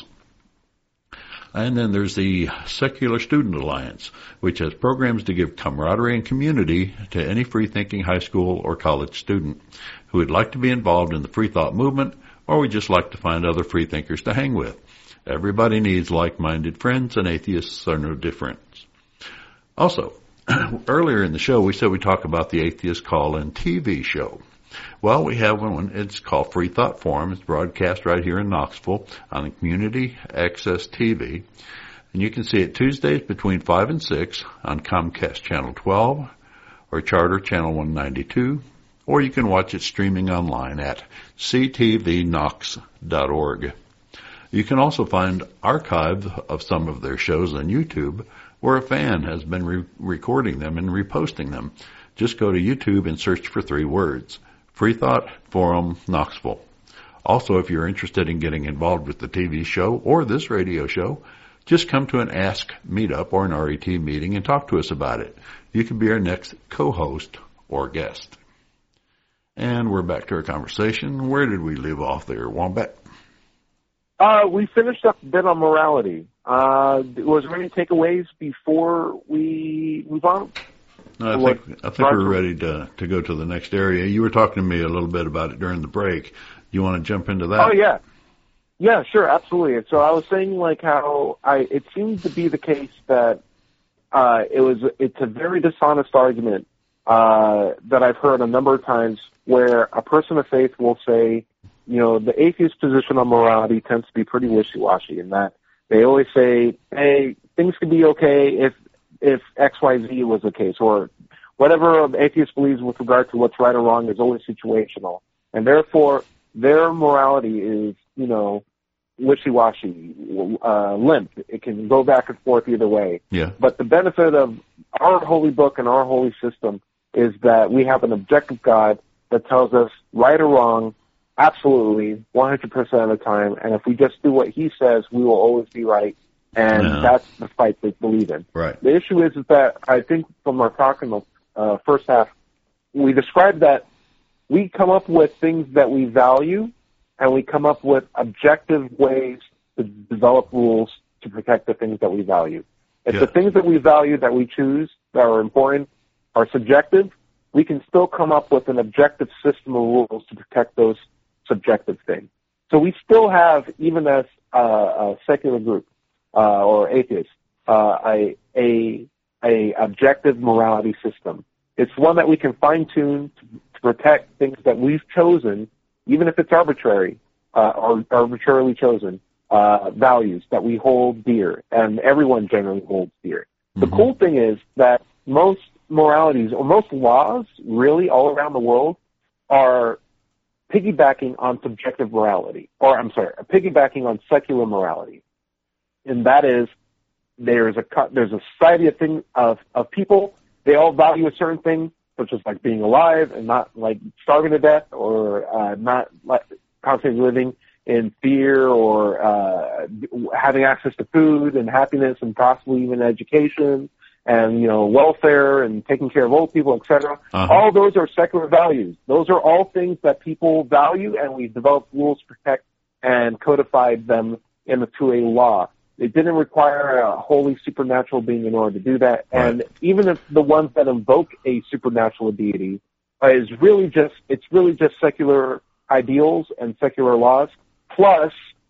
And then there's the Secular Student Alliance, which has programs to give camaraderie and community to any free-thinking high school or college student who would like to be involved in the free thought movement, or would just like to find other free thinkers to hang with. Everybody needs like-minded friends, and atheists are no different. Also, earlier in the show, we said we'd talk about the Atheist Call-In T V show. Well, we have one. It's called Free Thought Forum. It's broadcast right here in Knoxville on the Community Access T V. And you can see it Tuesdays between five and six on Comcast Channel twelve or Charter Channel one ninety-two. Or you can watch it streaming online at c t v knox dot org. You can also find archives of some of their shows on YouTube, where a fan has been re- recording them and reposting them. Just go to YouTube and search for three words: Free Thought Forum Knoxville. Also, if you're interested in getting involved with the T V show or this radio show, just come to an Ask Meetup or an R E T meeting and talk to us about it. You can be our next co-host or guest. And we're back to our conversation. Where did we leave off there, Wombat? Uh, we finished up a bit on morality. Uh, was there any takeaways before we move on? No, I think I think we're ready to to go to the next area. You were talking to me a little bit about it during the break. You want to jump into that? Oh yeah, yeah, sure, absolutely. And so I was saying like how I it seems to be the case that uh, it was it's a very dishonest argument uh, that I've heard a number of times, where a person of faith will say, you know, the atheist position on morality tends to be pretty wishy-washy, in that they always say, hey, things could be okay if if X Y Z was the case, or whatever an atheist believes with regard to what's right or wrong is always situational. And therefore, their morality is, you know, wishy-washy, uh, limp. It can go back and forth either way. Yeah. But the benefit of our holy book and our holy system is that we have an objective God that tells us right or wrong, absolutely, one hundred percent of the time. And if we just do what he says, we will always be right. And no. that's the fight they believe in. Right. The issue is, is that I think from our talk in the uh, first half, we described that we come up with things that we value, and we come up with objective ways to develop rules to protect the things that we value. It's yeah. the things that we value that we choose, that are important are subjective, we can still come up with an objective system of rules to protect those subjective things. So we still have, even as uh, a secular group uh, or atheists, uh, a, a a objective morality system. It's one that we can fine-tune to, to protect things that we've chosen, even if it's arbitrary uh, or arbitrarily chosen, uh, values that we hold dear, and everyone generally holds dear. Mm-hmm. The cool thing is that most moralities, or most laws, really, all around the world, are piggybacking on subjective morality, or I'm sorry, piggybacking on secular morality. And that is, there's a there's a society of thing of of people. They all value a certain thing, such as like being alive and not like starving to death, or uh, not like constantly living in fear, or uh, having access to food and happiness and possibly even education and, you know, welfare and taking care of old people, et cetera. Uh-huh. All those are secular values. Those are all things that people value, and we've developed rules to protect and codified them into a law. It didn't require a holy supernatural being in order to do that. Right. And even if the ones that invoke a supernatural deity uh, is really just, it's really just secular ideals and secular laws, plus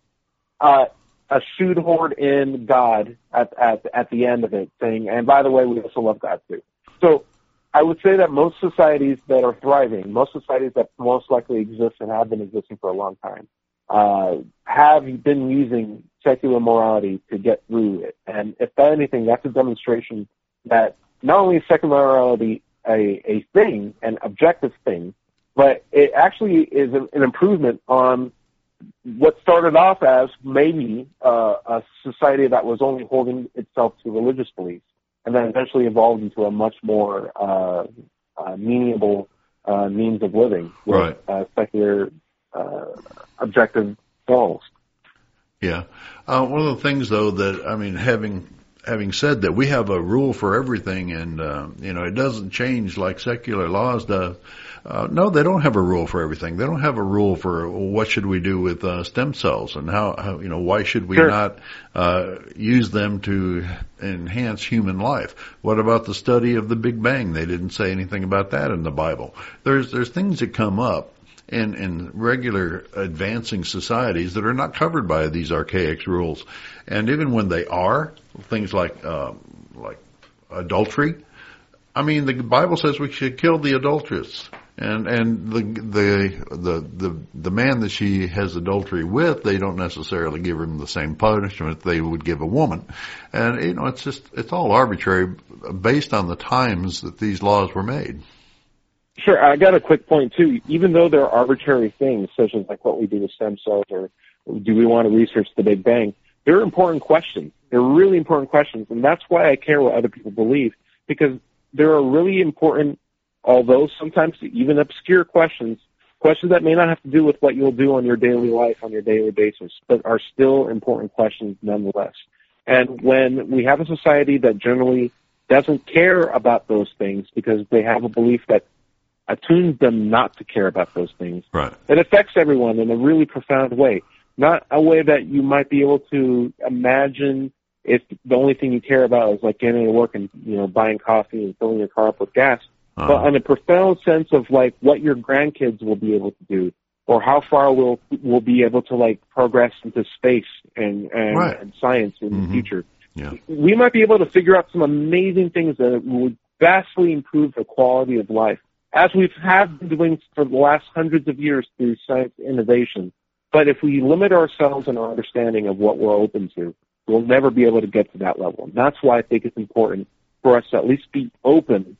uh, a shoehorn in God at, at, at the end of it, saying, and by the way, we also love God too. So I would say that most societies that are thriving, most societies that most likely exist and have been existing for a long time, uh, have been using secular morality to get through it. And if anything, that's a demonstration that not only is secular morality a, a thing, an objective thing, but it actually is an, an improvement on what started off as maybe uh, a society that was only holding itself to religious beliefs, and then eventually evolved into a much more uh, uh, meaningful uh, means of living with right. uh, secular uh, objective goals. Yeah. Uh, one of the things, though, that, I mean, having having said that, we have a rule for everything, and, uh, you know, it doesn't change like secular laws do. Uh, no, they don't have a rule for everything. They don't have a rule for well, what should we do with uh, stem cells, and how, how, you know, why should we sure. not uh, use them to enhance human life? What about the study of the Big Bang? They didn't say anything about that in the Bible. There's there's things that come up in, in regular advancing societies that are not covered by these archaic rules. And even when they are, things like uh, like adultery, I mean, the Bible says we should kill the adulteress. And and the the the the the man that she has adultery with, they don't necessarily give him the same punishment they would give a woman. And, you know, it's just, it's all arbitrary based on the times that these laws were made. Sure, I got a quick point too. Even though there are arbitrary things, such as like what we do with stem cells, or do we want to research the Big Bang, they're important questions. They're really important questions, and that's why I care what other people believe, because there are really important, although sometimes even obscure questions, questions that may not have to do with what you'll do on your daily life, on your daily basis, but are still important questions nonetheless. And when we have a society that generally doesn't care about those things because they have a belief that attunes them not to care about those things, right. it affects everyone in a really profound way. Not a way that you might be able to imagine if the only thing you care about is like getting to work and, you know, buying coffee and filling your car up with gas. Uh-huh. But on a profound sense of like what your grandkids will be able to do, or how far we'll we'll be able to like progress into space and and, right. and science in mm-hmm. the future. Yeah. We might be able to figure out some amazing things that would vastly improve the quality of life, as we've have been doing for the last hundreds of years through science innovation. But if we limit ourselves in our understanding of what we're open to, we'll never be able to get to that level. And that's why I think it's important for us to at least be open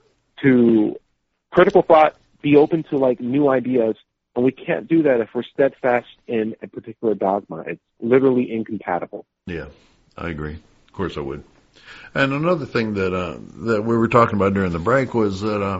to critical thought, be open to like new ideas, and we can't do that if we're steadfast in a particular dogma. It's literally incompatible. Yeah, I agree. Of course I would. And another thing that uh, that we were talking about during the break was that uh,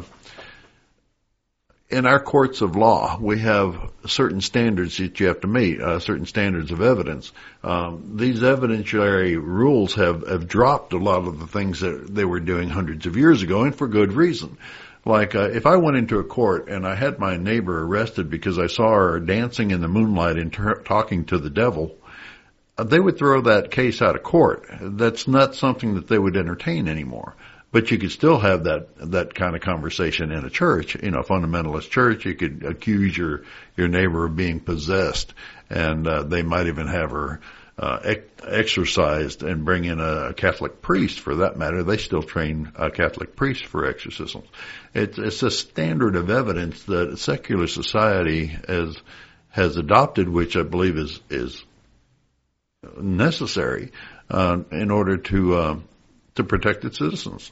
in our courts of law, we have certain standards that you have to meet, uh, certain standards of evidence. Um, these evidentiary rules have, have dropped a lot of the things that they were doing hundreds of years ago, and for good reason. Like, uh, if I went into a court and I had my neighbor arrested because I saw her dancing in the moonlight and ter- talking to the devil, uh, they would throw that case out of court. That's not something that they would entertain anymore. but you could still have that that kind of conversation in a church, you know, a fundamentalist church. You could accuse your your neighbor of being possessed, and uh, they might even have her uh, ex- exorcised and bring in a Catholic priest. For that matter, they still train uh, Catholic priests for exorcisms. It's it's a standard of evidence that secular society has has adopted, which I believe is is necessary uh, in order to uh, to protect its citizens.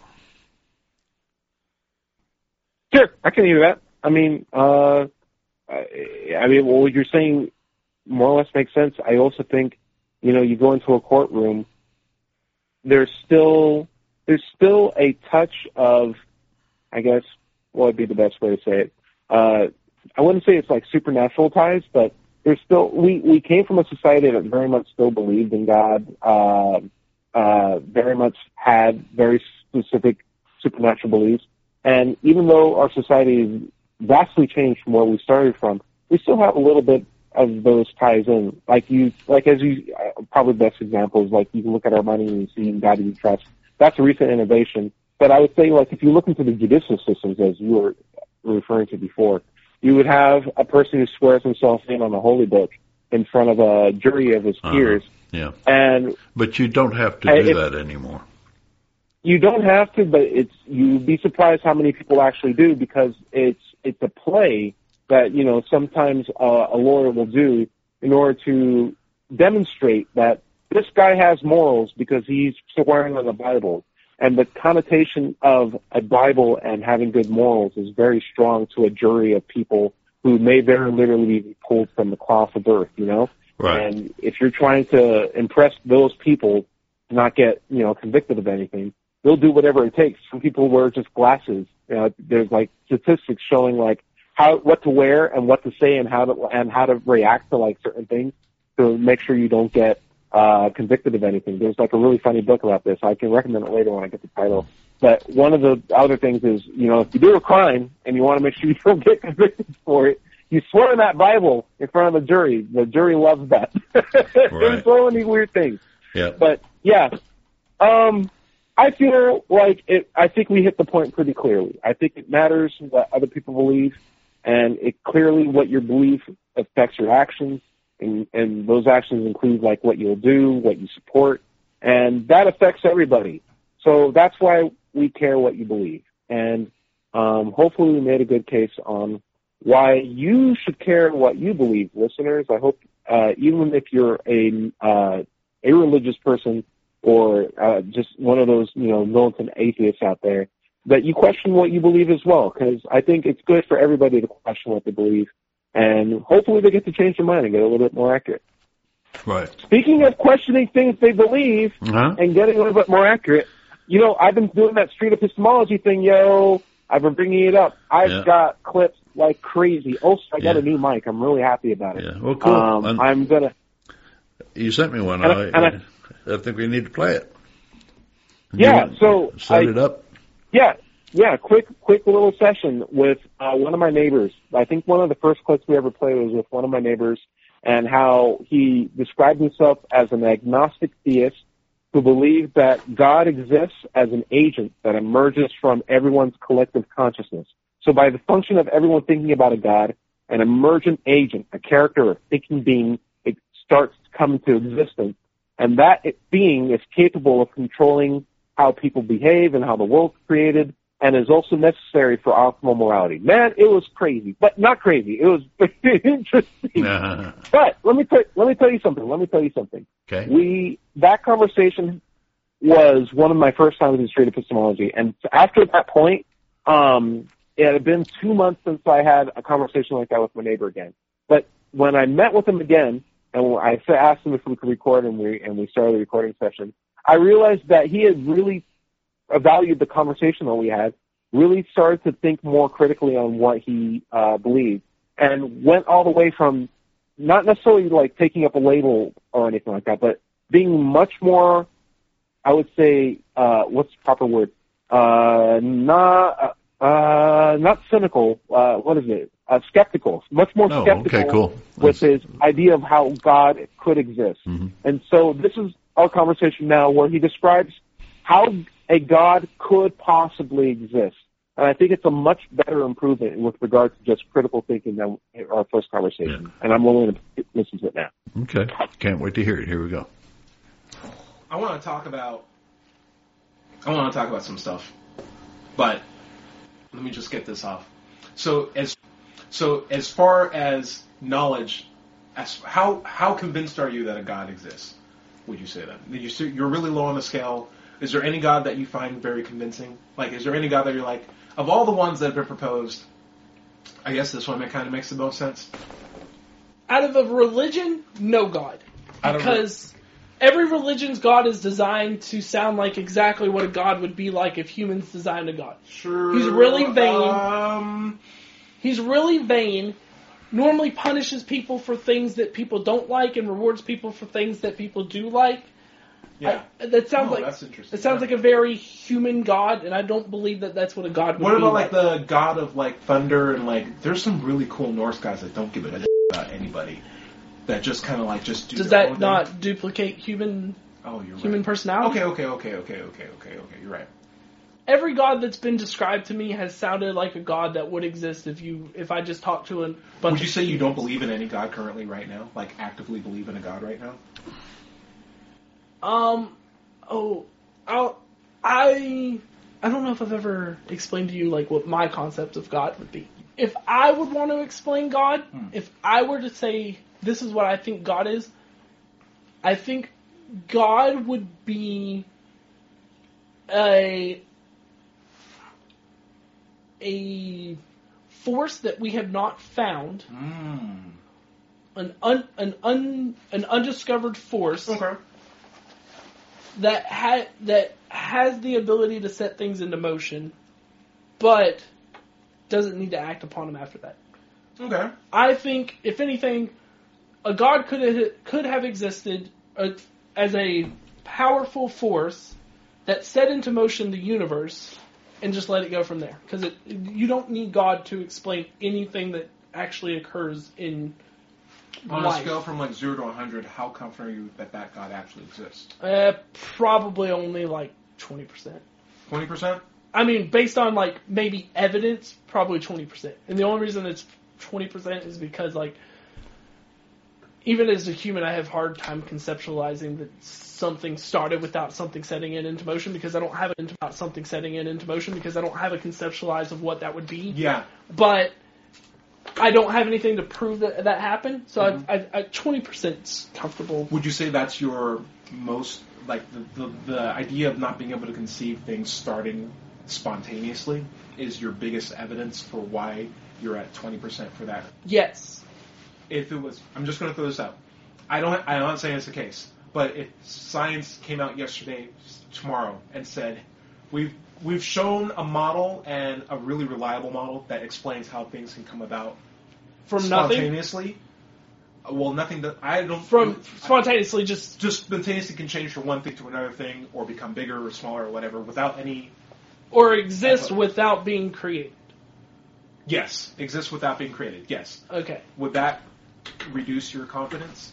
Sure, I can hear that. I mean, uh, I, I mean, well, what you're saying more or less makes sense. I also think, you know, you go into a courtroom, there's still there's still a touch of, I guess, what would be the best way to say it? Uh, I wouldn't say it's like supernatural ties, but there's still we we came from a society that very much still believed in God, uh, uh, very much had very specific supernatural beliefs, and even though our society is vastly changed from where we started from, we still have a little bit of those ties in. Like you, like as you, uh, probably the best example is like you can look at our money and see in God you trust. That's a recent innovation. But I would say, like, if you look into the judicial systems, as you were referring to before, you would have a person who swears himself in on a holy book in front of a jury of his peers. Uh-huh. Yeah. And but you don't have to do that anymore. You don't have to, but it's you'd be surprised how many people actually do, because it's it's a play that, you know, sometimes uh, a lawyer will do in order to demonstrate that this guy has morals because he's swearing on the Bible. And the connotation of a Bible and having good morals is very strong to a jury of people who may very literally be pulled from the cloth of earth, you know? Right. And if you're trying to impress those people to not get, you know, convicted of anything, they'll do whatever it takes. Some people wear just glasses. You know, there's like statistics showing like how, what to wear and what to say and how to, and how to react to like certain things to make sure you don't get Uh, convicted of anything. There's like a really funny book about this. I can recommend it later when I get the title. But one of the other things is, you know, if you do a crime and you want to make sure you don't get convicted for it, you swear in that Bible in front of the jury. The jury loves that. Right. There's so many weird things. Yeah. But yeah, um, I feel like it. I think we hit the point pretty clearly. I think it matters what other people believe, and it clearly what your belief affects your actions. And, and those actions include like what you'll do, what you support, and that affects everybody. So that's why we care what you believe. And um, hopefully we made a good case on why you should care what you believe, listeners. I hope uh, even if you're a uh, a religious person or uh, just one of those, you know, militant atheists out there, that you question what you believe as well, because I think it's good for everybody to question what they believe. And hopefully they get to change their mind and get a little bit more accurate. Right. Speaking of questioning things they believe uh-huh. and getting a little bit more accurate, you know, I've been doing that street epistemology thing, yo. I've been bringing it up. I've yeah. got clips like crazy. Also, I got yeah. a new mic. I'm really happy about it. Yeah. Well, cool. Um, I'm going to... You sent me one. And I, I, and I, I think we need to play it. Yeah, you so... Set I, it up. Yeah. Yeah, quick, quick little session with uh, one of my neighbors. I think one of the first clips we ever played was with one of my neighbors, and how he described himself as an agnostic theist who believed that God exists as an agent that emerges from everyone's collective consciousness. So by the function of everyone thinking about a God, an emergent agent, a character, a thinking being, it starts to come into existence, and that being is capable of controlling how people behave and how the world's created, and is also necessary for optimal morality. Man, it was crazy, but not crazy. It was interesting. Uh-huh. But let me tell, let me tell you something. Let me tell you something. Okay. We that conversation was one of my first times in street epistemology, and after that point, um, it had been two months since I had a conversation like that with my neighbor again. But when I met with him again, and I asked him if we could record, and we and we started the recording session, I realized that he had really valued the conversation that we had, really started to think more critically on what he uh, believed, and went all the way from not necessarily like taking up a label or anything like that, but being much more, I would say, uh, what's the proper word? Uh, not, uh, not cynical. Uh, what is it? Uh, skeptical. Much more oh, skeptical okay, cool. with his idea of how God could exist. Mm-hmm. And so this is our conversation now, where he describes how a God could possibly exist. And I think it's a much better improvement with regard to just critical thinking than our first conversation. Yeah. And I'm willing to listen to it now. Okay. Can't wait to hear it. Here we go. I want to talk about, I want to talk about some stuff, but let me just get this off. So as, so as far as knowledge, as how, how convinced are you that a God exists? Would you say that? You, you're really low on the scale. Is there any God that you find very convincing? Like, is there any God that you're like, of all the ones that have been proposed, I guess this one kind of makes the most sense? Out of a religion, no God. Because every religion's God is designed to sound like exactly what a God would be like if humans designed a God. Sure. He's really vain. Um, He's really vain. Normally punishes people for things that people don't like and rewards people for things that people do like. Yeah, I, that sounds oh, like that's interesting. It sounds yeah. like a very human God, and I don't believe that that's what a God would what be. What about like. like the God of like thunder and like? There's some really cool Norse guys that don't give a shit about anybody. That just kind of like just do. Does their that own not thing. duplicate human? Oh, you're human right. personality. Okay, okay, okay, okay, okay, okay, okay. You're right. Every God that's been described to me has sounded like a God that would exist if you if I just talked to a bunch. Would you of say you humans. don't believe in any God currently right now? Like actively believe in a God right now? Um. Oh, I'll, I I don't know if I've ever explained to you like what my concept of God would be. If I would want to explain God, hmm. if I were to say this is what I think God is, I think God would be a a force that we have not found, Mm. an un, an un, an undiscovered force. Okay. That ha- that has the ability to set things into motion, but doesn't need to act upon them after that. Okay. I think, if anything, a God could have, could have existed uh, as a powerful force that set into motion the universe and just let it go from there. Because you don't need God to explain anything that actually occurs in On life. a scale from like zero to one hundred, how confident are you that that God actually exists? Uh, probably only like twenty percent. twenty percent? I mean, based on, like, maybe evidence, probably twenty percent. And the only reason it's twenty percent is because, like, even as a human, I have a hard time conceptualizing that something started without something setting it into motion because I don't have it into without something setting it into motion because I don't have a conceptualize of what that would be. Yeah. But I don't have anything to prove that that happened, so Mm-hmm. I, I, I twenty percent is comfortable. Would you say that's your most, like, the, the, the idea of not being able to conceive things starting spontaneously is your biggest evidence for why you're at twenty percent for that? Yes. If it was, I'm just going to throw this out. I don't, I'm not saying it's the case, but if science came out yesterday, tomorrow, and said, we've, we've shown a model and a really reliable model that explains how things can come about From nothing? spontaneously. Well, nothing that I don't. From I, spontaneously, just just spontaneously can change from one thing to another thing, or become bigger or smaller or whatever, without any. or exist Effort. without being created. Yes, exist without being created. Yes. Okay. Would that reduce your confidence?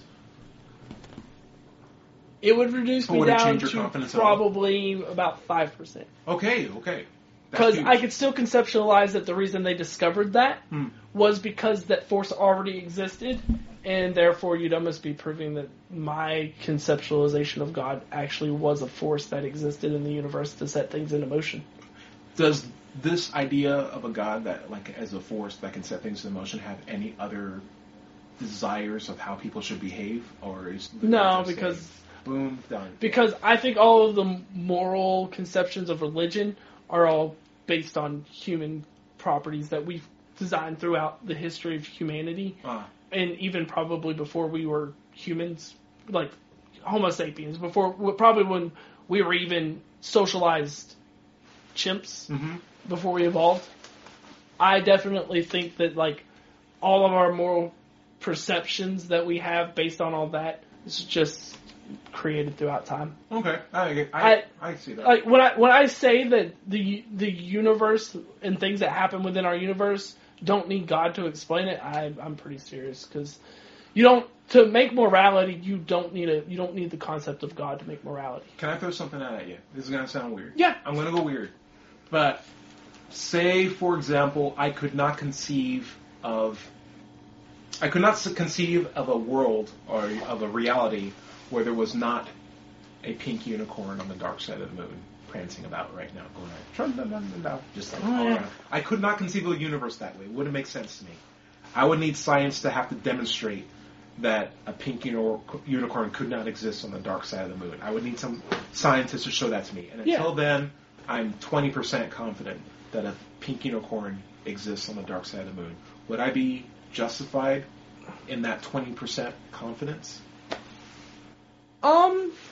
It would reduce But me would it down change your to confidence at all? probably about five percent. Okay. Okay. That's Because huge. I could still conceptualize that the reason they discovered that Hmm. was because that force already existed, and therefore you'd almost be proving that my conceptualization of God actually was a force that existed in the universe to set things into motion. Does this idea of a God that, like, as a force that can set things in motion, have any other desires of how people should behave, or is No, just because a boom done? because I think all of the moral conceptions of religion are all based on human properties that we've designed throughout the history of humanity, Ah. and even probably before we were humans, like Homo sapiens, before probably when we were even socialized chimps, Mm-hmm. before we evolved. I definitely think that, like, all of our moral perceptions that we have based on all that is just created throughout time. Okay, I I, I- I see that. Like when I when I say that the the universe and things that happen within our universe don't need God to explain it, I, I'm pretty serious, because You don't to make morality. You don't need a. You don't need the concept of God to make morality. Can I throw something out at you? This is gonna sound weird. Yeah. I'm gonna go weird. But say, for example, I could not conceive of. I could not conceive of a world or of a reality where there was not a pink unicorn on the dark side of the moon prancing about right now, going like, just like all around. I could not conceive of a universe that way. It wouldn't make sense to me. I would need science to have to demonstrate that a pink unicorn could not exist on the dark side of the moon. I would need some scientists to show that to me. And until yeah. then, I'm twenty percent confident that a pink unicorn exists on the dark side of the moon. Would I be justified in that twenty percent confidence? Um,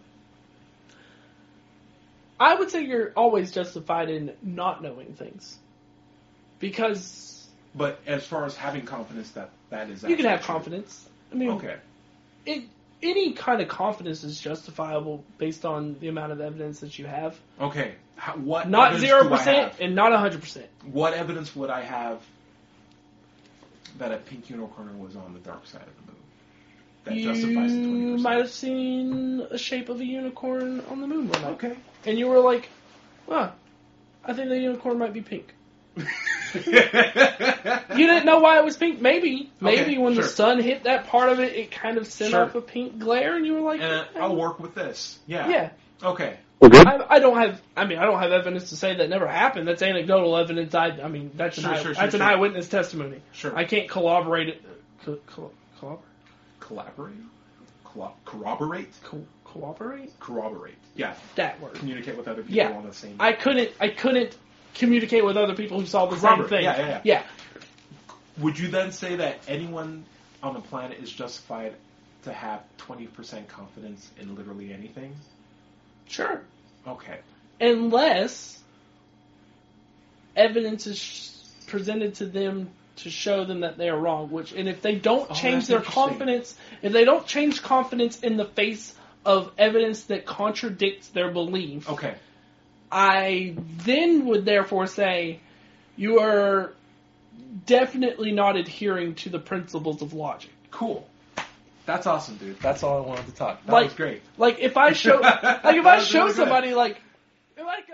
I would say you're always justified in not knowing things. Because... But as far as having confidence that that is... You can have true. confidence. I mean... Okay. It, any kind of confidence is justifiable based on the amount of evidence that you have. Okay. How, what Not zero percent and not one hundred percent. What evidence would I have that a pink unicorn was on the dark side of the moon? That you justifies the twenty percent. might have seen a shape of a unicorn on the moon one night. Okay. And you were like, well, I think the unicorn might be pink. You didn't know why it was pink. Maybe. Maybe okay, when sure. the sun hit that part of it, it kind of sent sure. off a pink glare, and you were like, and uh, eh. I'll work with this. Yeah. Yeah. Okay. I, I don't have. I mean, I don't have evidence to say that never happened. That's anecdotal evidence. I. I mean, that's sure, an, eye, sure, that's sure, an sure. eyewitness testimony. Sure. I can't corroborate it. Co- co- corroborate. Collaborate. Collo- corroborate. Co- cooperate. Corroborate. Yeah. That word. Communicate with other people Yeah. on the same. I couldn't. I couldn't communicate with other people who saw the same Corroborate. thing. Yeah, yeah, yeah. Yeah. Would you then say that anyone on the planet is justified to have twenty percent confidence in literally anything? Sure. Okay. Unless evidence is sh- presented to them to show them that they are wrong, which, and if they don't Oh, change that's their interesting. confidence, if they don't change confidence in the face of evidence that contradicts their belief, Okay. I then would therefore say you are definitely not adhering to the principles of logic. Cool. That's awesome, dude. That's all I wanted to talk. That Like- was great. Like if I show, like if That I was show really good. somebody, like, if I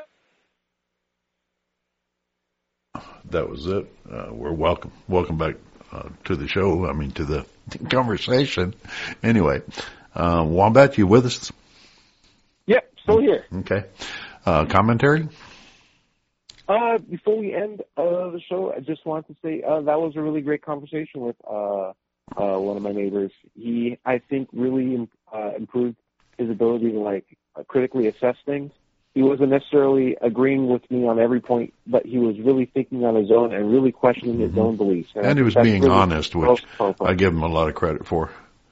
go, That was it. Uh, we're welcome. Welcome back uh, to the show. I mean, to the conversation. Anyway, uh, Wombat, you with us? Yep, still here. Okay. Uh, commentary? Uh, before we end uh, the show, I just wanted to say uh, that was a really great conversation with uh, uh, one of my neighbors. He, I think, really uh, improved his ability to like critically assess things. He wasn't necessarily agreeing with me on every point, but he was really thinking on his own and really questioning his own beliefs. And, I he think was that's being really honest, which powerful. I give him a lot of credit for.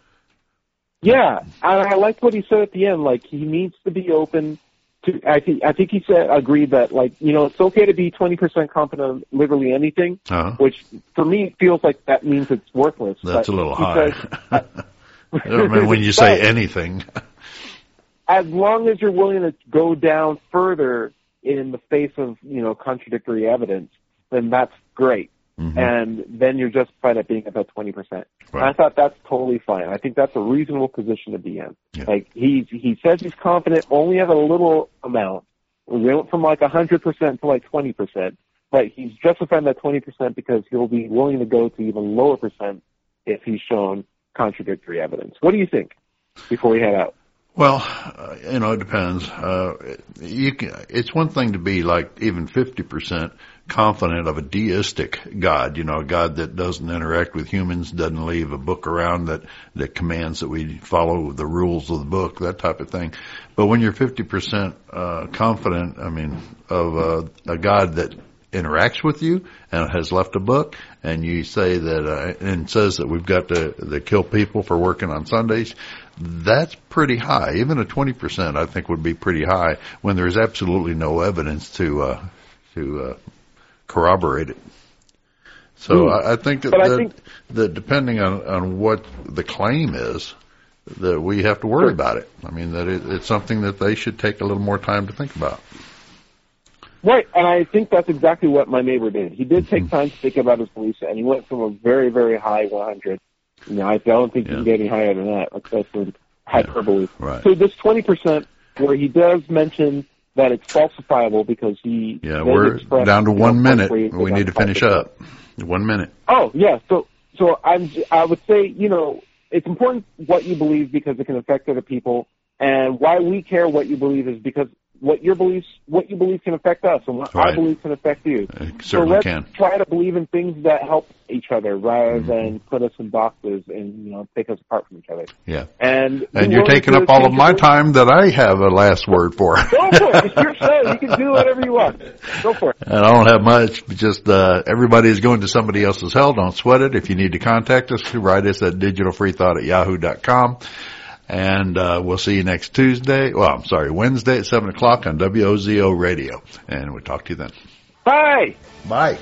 Yeah, and I liked what he said at the end. Like, he needs to be open to. I think I think he said agreed that, like, you know, it's okay to be twenty percent confident on literally anything. Uh-huh. Which for me feels like that means it's worthless. That's but a little he high. says- I mean, when you say But anything. as long as you're willing to go down further in the face of, you know, contradictory evidence, then that's great. Mm-hmm. And then you're justified at being about twenty percent. Right. And I thought that's totally fine. I think that's a reasonable position to be in. Yeah. Like, he he says he's confident only at a little amount. We went from like one hundred percent to like twenty percent. But he's justifying that twenty percent because he'll be willing to go to even lower percent if he's shown contradictory evidence. What do you think before we head out? Well, uh, you know, it depends. Uh, you can, it's one thing to be like even fifty percent confident of a deistic God, you know, a God that doesn't interact with humans, doesn't leave a book around that, that commands that we follow the rules of the book, that type of thing. But when you're fifty percent, uh, confident, I mean, of uh, a God that interacts with you and has left a book, and you say that, uh, and says that we've got to, to kill people for working on Sundays, that's pretty high. Even a twenty percent, I think, would be pretty high when there's absolutely no evidence to, uh, to, uh, corroborate it. So Mm. I, I think that, But I that, think- that depending on, on what the claim is, that we have to worry Sure. about it. I mean, that it, it's something that they should take a little more time to think about. Right, and I think that's exactly what my neighbor did. He did take time to think about his beliefs, and he went from a very, very high one hundred You know, I don't think Yeah. you can get any higher than that. Like, that's some hyperbole. Right. So this twenty percent where he does mention that it's falsifiable because he Yeah, then we're expressed, down to you know, one minute. points where he We says need to finish falsifiable. up. One minute. Oh, yeah. So, so I'm, I would say, you know, it's important what you believe because it can affect other people. And why we care what you believe is because what your beliefs, what you believe can affect us, and what Right. I believe can affect you. It So certainly let's can. try to believe in things that help each other rather Mm-hmm. than put us in boxes and, you know, take us apart from each other. Yeah. And, And be you're willing taking to up all of change my your beliefs. time that I have a last word for. Go for it. It's your show. You can do whatever you want. Go for it. And I don't have much, but just, uh, everybody is going to somebody else's hell. Don't sweat it. If you need to contact us, write us at digital free thought at yahoo dot com. And, uh, we'll see you next Tuesday. Well, I'm sorry, Wednesday at seven o'clock on W O Z O Radio. And we'll talk to you then. Bye. Bye.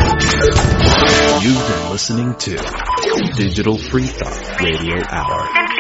You've been listening to Digital Free Thought Radio Hour.